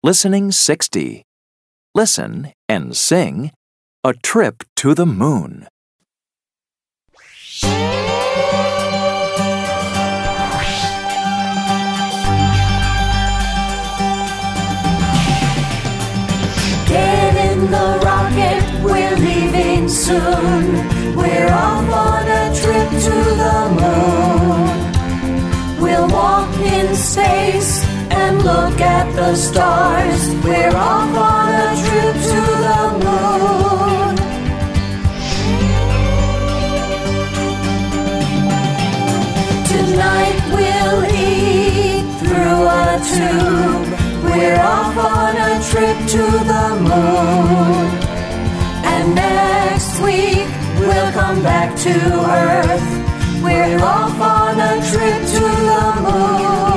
Listening 60. Listen and sing A Trip to the Moon. Get in the rocket, we're leaving soon. We're off on a trip to the moon. We'll walk in space and look at the stars. We're off on a trip to the moon. Tonight we'll eat through a tube. We're off on a trip to the moon. And next week we'll come back to Earth. We're off on a trip to the moon.